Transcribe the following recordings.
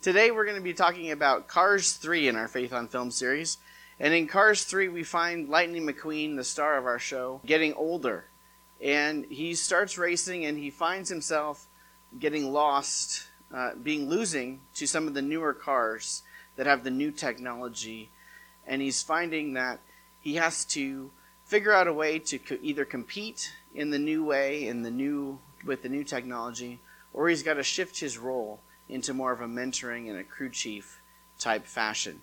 Today we're going to be talking about Cars 3 in our Faith on Film series. And in Cars 3 we find Lightning McQueen, the star of our show, getting older. And he starts racing and he finds himself getting lost, losing to some of the newer cars that have the new technology. And he's finding that he has to figure out a way to either compete in the new way, with the new technology, or he's got to shift his role into more of a mentoring and a crew chief type fashion.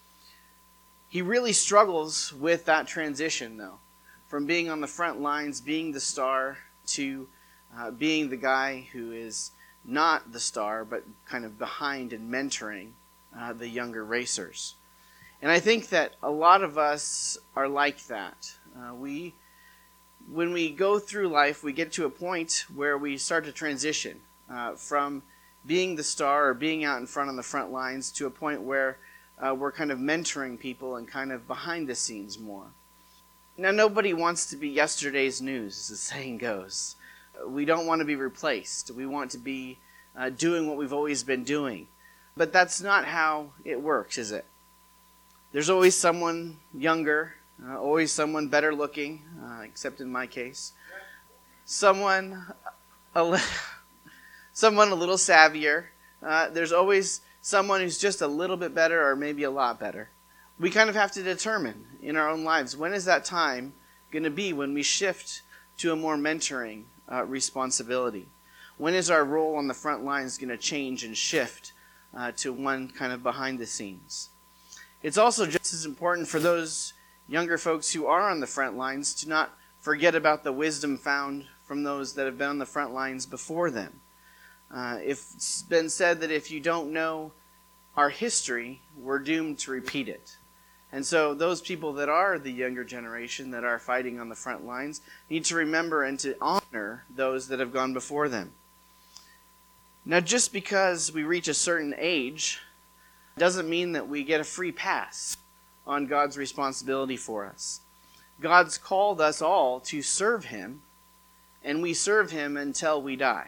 He really struggles with that transition, though, from being on the front lines, being the star, to being the guy who is not the star, but kind of behind and mentoring the younger racers. And I think that a lot of us are like that. When we go through life, we get to a point where we start to transition from being the star or being out in front on the front lines to a point where we're kind of mentoring people and kind of behind the scenes more. Now, nobody wants to be yesterday's news, as the saying goes. We don't want to be replaced. We want to be doing what we've always been doing. But that's not how it works, is it? There's always someone younger, always someone better looking, except in my case. Someone a little savvier. There's always someone who's just a little bit better or maybe a lot better. We kind of have to determine in our own lives, when is that time going to be when we shift to a more mentoring responsibility? When is our role on the front lines going to change and shift to one kind of behind the scenes? It's also just as important for those younger folks who are on the front lines to not forget about the wisdom found from those that have been on the front lines before them. It's been said that if you don't know our history, we're doomed to repeat it. And so those people that are the younger generation that are fighting on the front lines need to remember and to honor those that have gone before them. Now, just because we reach a certain age doesn't mean that we get a free pass on God's responsibility for us. God's called us all to serve Him, and we serve Him until we die.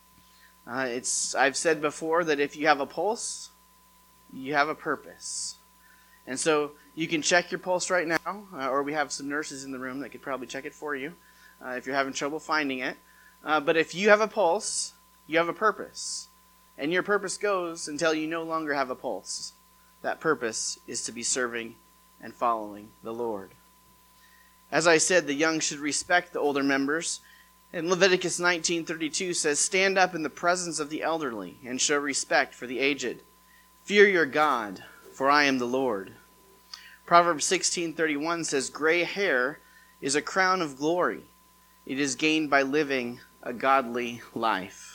I've said before that if you have a pulse, you have a purpose. And so you can check your pulse right now, or we have some nurses in the room that could probably check it for you if you're having trouble finding it. But if you have a pulse, you have a purpose. And your purpose goes until you no longer have a pulse. That purpose is to be serving and following the Lord. As I said, the young should respect the older members. And Leviticus 19:32 says, "Stand up in the presence of the elderly and show respect for the aged. Fear your God, for I am the Lord." Proverbs 16:31 says, "Gray hair is a crown of glory. It is gained by living a godly life."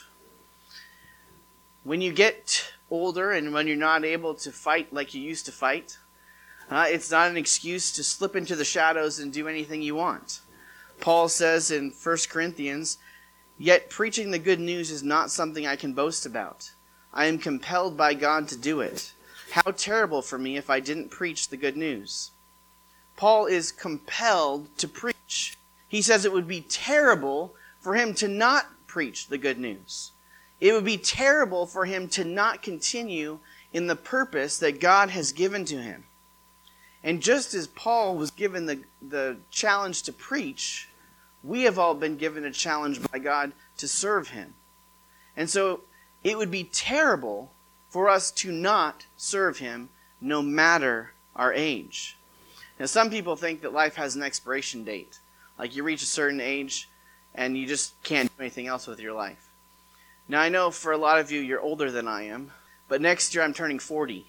When you get older and when you're not able to fight like you used to fight, it's not an excuse to slip into the shadows and do anything you want. Paul says in 1 Corinthians, "Yet preaching the good news is not something I can boast about. I am compelled by God to do it. How terrible for me if I didn't preach the good news." Paul is compelled to preach. He says it would be terrible for him to not preach the good news. It would be terrible for him to not continue in the purpose that God has given to him. And just as Paul was given the challenge to preach, we have all been given a challenge by God to serve Him. And so it would be terrible for us to not serve Him no matter our age. Now, some people think that life has an expiration date. Like you reach a certain age and you just can't do anything else with your life. Now, I know for a lot of you, you're older than I am, but next year I'm turning 40.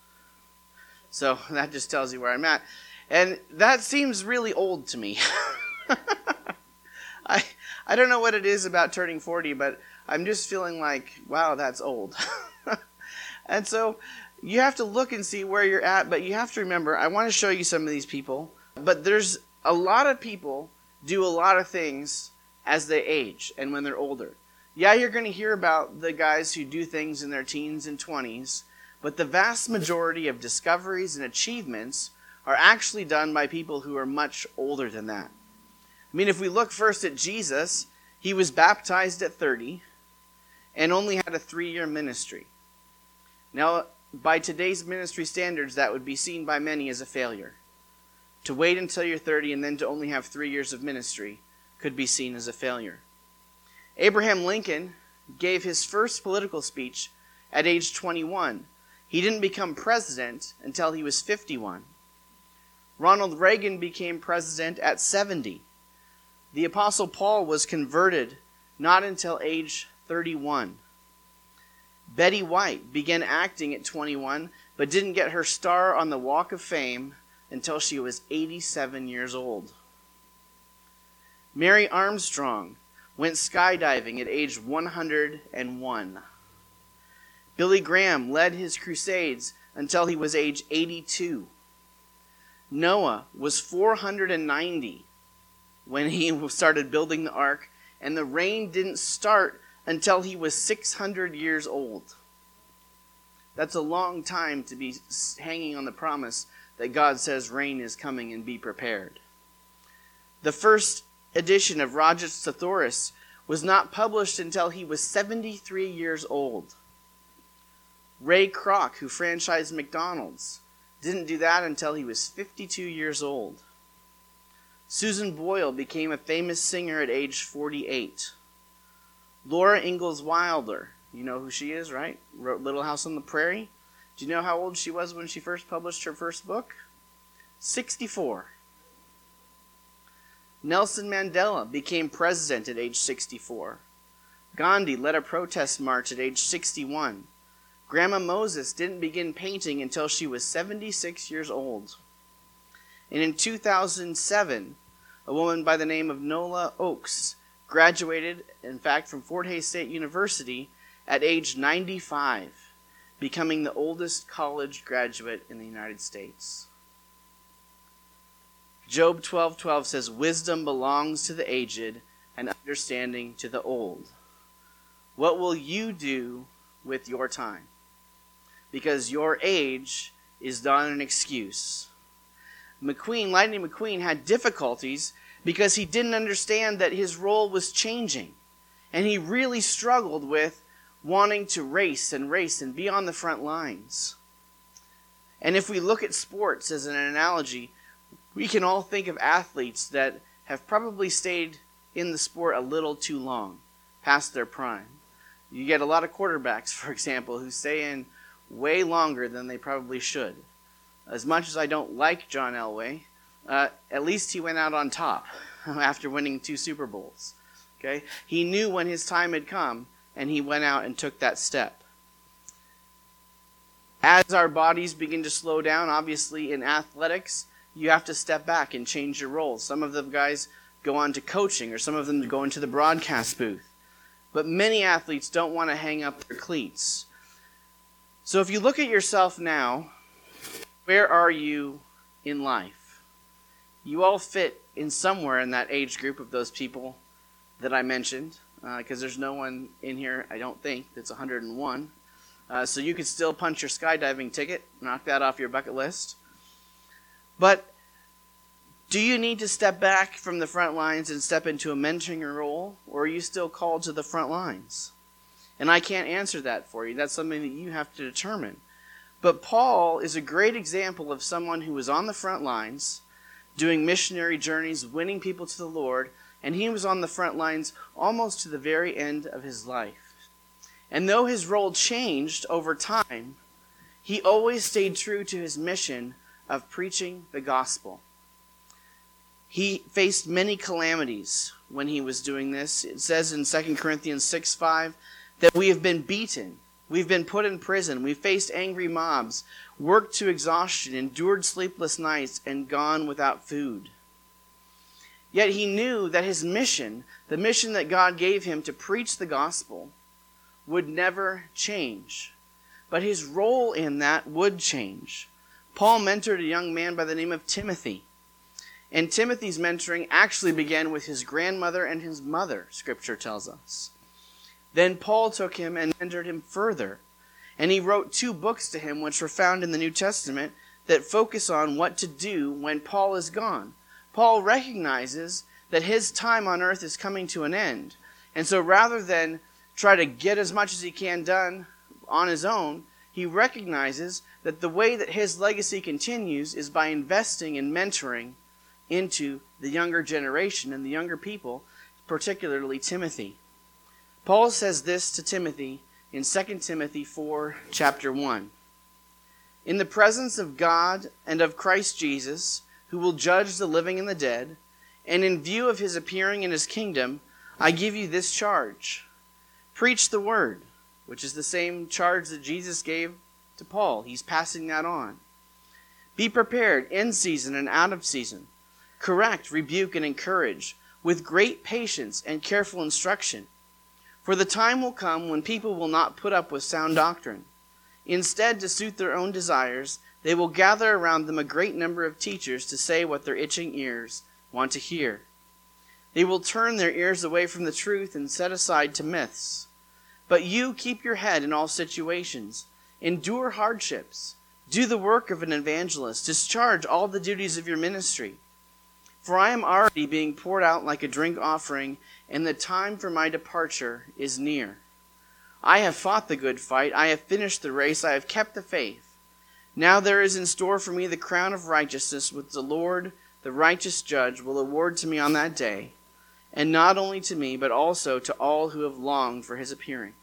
So that just tells you where I'm at. And that seems really old to me. I don't know what it is about turning 40, but I'm just feeling like, wow, that's old. And so you have to look and see where you're at, but you have to remember, I want to show you some of these people, but there's a lot of people do a lot of things as they age and when they're older. Yeah, you're going to hear about the guys who do things in their teens and 20s, but the vast majority of discoveries and achievements are actually done by people who are much older than that. I mean, if we look first at Jesus, he was baptized at 30 and only had a 3-year ministry. Now, by today's ministry standards, that would be seen by many as a failure. To wait until you're 30 and then to only have 3 years of ministry could be seen as a failure. Abraham Lincoln gave his first political speech at age 21. He didn't become president until he was 51. Ronald Reagan became president at 70. The Apostle Paul was converted not until age 31. Betty White began acting at 21, but didn't get her star on the Walk of Fame until she was 87 years old. Mary Armstrong went skydiving at age 101. Billy Graham led his crusades until he was age 82. Noah was 490 when he started building the ark, and the rain didn't start until he was 600 years old. That's a long time to be hanging on the promise that God says rain is coming and be prepared. The first edition of Roget's Thesaurus was not published until he was 73 years old. Ray Kroc, who franchised McDonald's, didn't do that until he was 52 years old. Susan Boyle became a famous singer at age 48. Laura Ingalls Wilder, you know who she is, right? Wrote Little House on the Prairie. Do you know how old she was when she first published her first book? 64. Nelson Mandela became president at age 64. Gandhi led a protest march at age 61. Grandma Moses didn't begin painting until she was 76 years old. And in 2007, a woman by the name of Nola Oakes graduated, in fact, from Fort Hays State University at age 95, becoming the oldest college graduate in the United States. Job 12:12 says, "Wisdom belongs to the aged, and understanding to the old." What will you do with your time? Because your age is not an excuse. Lightning McQueen had difficulties because he didn't understand that his role was changing. And he really struggled with wanting to race and be on the front lines. And if we look at sports as an analogy, we can all think of athletes that have probably stayed in the sport a little too long, past their prime. You get a lot of quarterbacks, for example, who stay in way longer than they probably should. As much as I don't like John Elway, at least he went out on top after winning 2 Super Bowls. Okay? He knew when his time had come, and he went out and took that step. As our bodies begin to slow down, obviously in athletics, you have to step back and change your roles. Some of the guys go on to coaching, or some of them go into the broadcast booth. But many athletes don't want to hang up their cleats. So if you look at yourself now, where are you in life? You all fit in somewhere in that age group of those people that I mentioned, because there's no one in here, I don't think, that's 101. So you could still punch your skydiving ticket, knock that off your bucket list. But do you need to step back from the front lines and step into a mentoring role, or are you still called to the front lines? And I can't answer that for you. That's something that you have to determine. But Paul is a great example of someone who was on the front lines, doing missionary journeys, winning people to the Lord, and he was on the front lines almost to the very end of his life. And though his role changed over time, he always stayed true to his mission of preaching the gospel. He faced many calamities when he was doing this. It says in 2 Corinthians 6:5 that we have been beaten, we've been put in prison, we've faced angry mobs, worked to exhaustion, endured sleepless nights, and gone without food. Yet he knew that his mission, the mission that God gave him to preach the gospel, would never change. But his role in that would change. Paul mentored a young man by the name of Timothy. And Timothy's mentoring actually began with his grandmother and his mother, Scripture tells us. Then Paul took him and mentored him further. And he wrote 2 books to him, which were found in the New Testament, that focus on what to do when Paul is gone. Paul recognizes that his time on earth is coming to an end. And so rather than try to get as much as he can done on his own, he recognizes that the way that his legacy continues is by investing and mentoring into the younger generation and the younger people, particularly Timothy. Paul says this to Timothy in 2 Timothy 4, chapter 1. In the presence of God and of Christ Jesus, who will judge the living and the dead, and in view of his appearing in his kingdom, I give you this charge. Preach the word, which is the same charge that Jesus gave to Paul. He's passing that on. Be prepared in season and out of season. Correct, rebuke, and encourage with great patience and careful instruction. For the time will come when people will not put up with sound doctrine. Instead, to suit their own desires, they will gather around them a great number of teachers to say what their itching ears want to hear. They will turn their ears away from the truth and set aside to myths. But you keep your head in all situations. Endure hardships. Do the work of an evangelist. Discharge all the duties of your ministry. For I am already being poured out like a drink offering, and the time for my departure is near. I have fought the good fight. I have finished the race. I have kept the faith. Now there is in store for me the crown of righteousness, which the Lord, the righteous judge, will award to me on that day, and not only to me, but also to all who have longed for his appearing.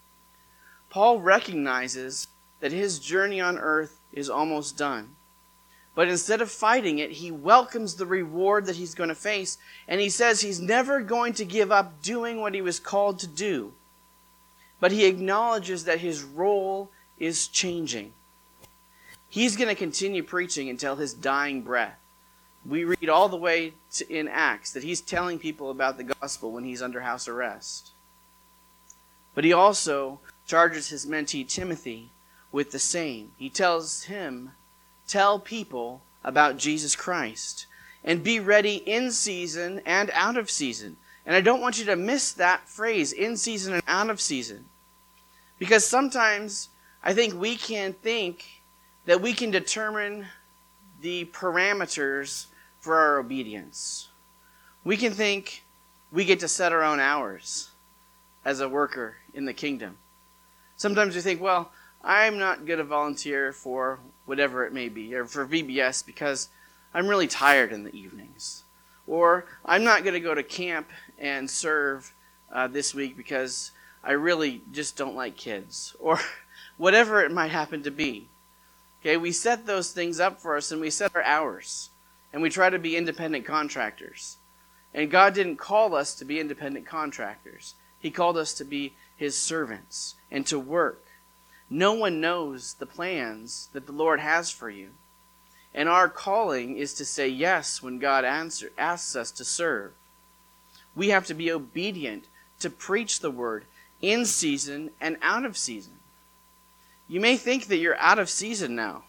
Paul recognizes that his journey on earth is almost done. But instead of fighting it, he welcomes the reward that he's going to face, and he says he's never going to give up doing what he was called to do. But he acknowledges that his role is changing. He's going to continue preaching until his dying breath. We read all the way in Acts that he's telling people about the gospel when he's under house arrest. But he also charges his mentee Timothy with the same. He tells him, tell people about Jesus Christ and be ready in season and out of season. And I don't want you to miss that phrase, in season and out of season. Because sometimes I think we can think that we can determine the parameters for our obedience. We can think we get to set our own hours as a worker in the kingdom. Sometimes we think, well, I'm not going to volunteer for whatever it may be, or for VBS because I'm really tired in the evenings. Or I'm not going to go to camp and serve this week because I really just don't like kids. Or whatever it might happen to be. Okay, we set those things up for us and we set our hours. And we try to be independent contractors. And God didn't call us to be independent contractors. He called us to be his servants and to work. No one knows the plans that the Lord has for you. And our calling is to say yes when God asks us to serve. We have to be obedient to preach the word in season and out of season. You may think that you're out of season now,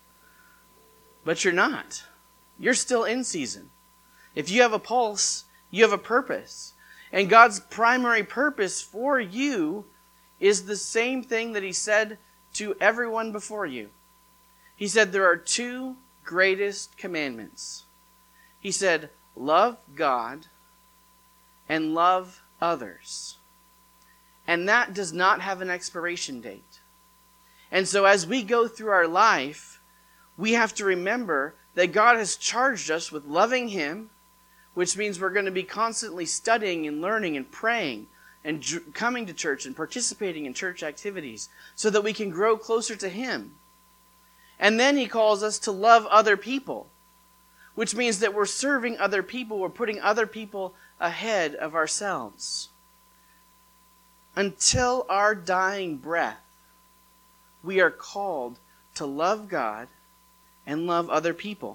but you're not. You're still in season. If you have a pulse, you have a purpose. And God's primary purpose for you is the same thing that he said to everyone before you. He said there are two greatest commandments. He said, love God and love others. And that does not have an expiration date. And so as we go through our life, we have to remember that God has charged us with loving him, which means we're going to be constantly studying and learning and praying and coming to church and participating in church activities so that we can grow closer to him. And then he calls us to love other people, which means that we're serving other people, we're putting other people ahead of ourselves. Until our dying breath, we are called to love God and love other people.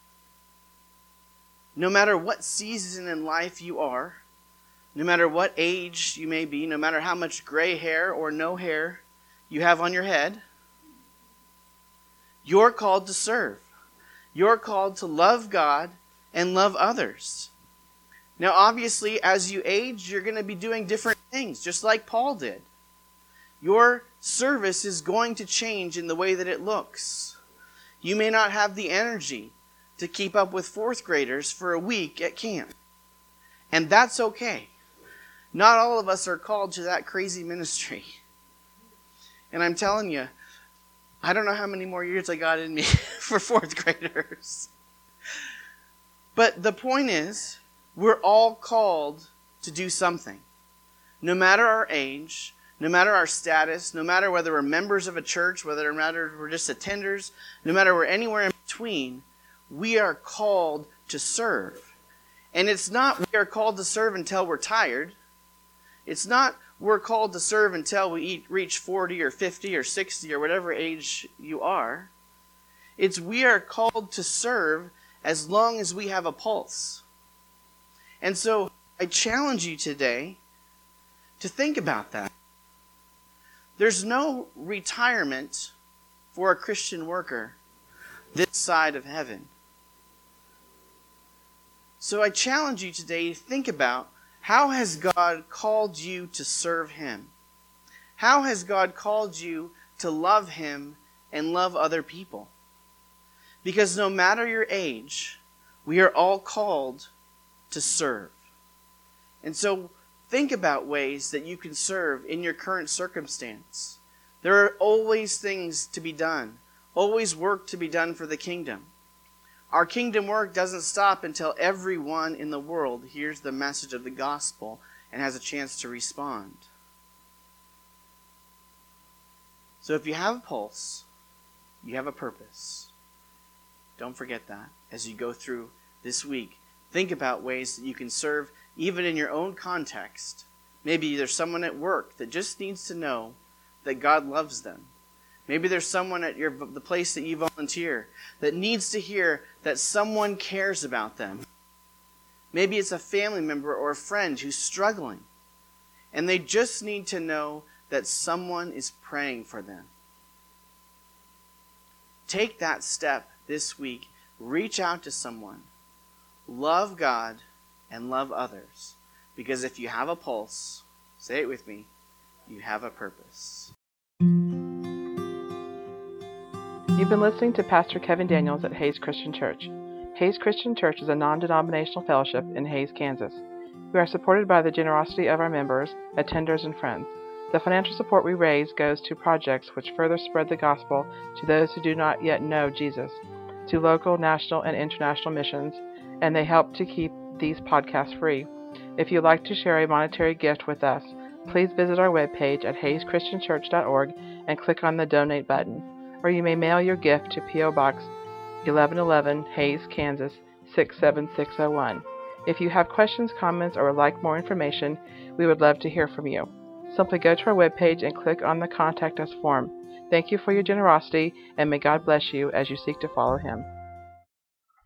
No matter what season in life you are, no matter what age you may be, no matter how much gray hair or no hair you have on your head, you're called to serve. You're called to love God and love others. Now, obviously, as you age, you're going to be doing different things, just like Paul did. Your service is going to change in the way that it looks. You may not have the energy to keep up with fourth graders for a week at camp. And that's okay. Not all of us are called to that crazy ministry. And I'm telling you, I don't know how many more years I got in me for fourth graders. But the point is, we're all called to do something. No matter our age, no matter our status, no matter whether we're members of a church, whether we're just attenders, no matter we're anywhere in between, we are called to serve. And it's not we are called to serve until we're tired. It's not we're called to serve until we reach 40 or 50 or 60 or whatever age you are. It's we are called to serve as long as we have a pulse. And so I challenge you today to think about that. There's no retirement for a Christian worker this side of heaven. So I challenge you today to think about, how has God called you to serve Him? How has God called you to love Him and love other people? Because no matter your age, we are all called to serve. And so think about ways that you can serve in your current circumstance. There are always things to be done, always work to be done for the kingdom. Our kingdom work doesn't stop until everyone in the world hears the message of the gospel and has a chance to respond. So if you have a pulse, you have a purpose. Don't forget that as you go through this week. Think about ways that you can serve even in your own context. Maybe there's someone at work that just needs to know that God loves them. Maybe there's someone at the place that you volunteer that needs to hear that someone cares about them. Maybe it's a family member or a friend who's struggling, and they just need to know that someone is praying for them. Take that step this week. Reach out to someone. Love God and love others. Because if you have a pulse, say it with me, you have a purpose. You've been listening to Pastor Kevin Daniels at Hays Christian Church. Hays Christian Church is a non-denominational fellowship in Hays, Kansas. We are supported by the generosity of our members, attenders, and friends. The financial support we raise goes to projects which further spread the gospel to those who do not yet know Jesus, to local, national, and international missions, and they help to keep these podcasts free. If you'd like to share a monetary gift with us, please visit our webpage at hayschristianchurch.org and click on the Donate button. Or you may mail your gift to P.O. Box 1111, Hays, Kansas 67601. If you have questions, comments, or would like more information, we would love to hear from you. Simply go to our webpage and click on the Contact Us form. Thank you for your generosity, and may God bless you as you seek to follow Him.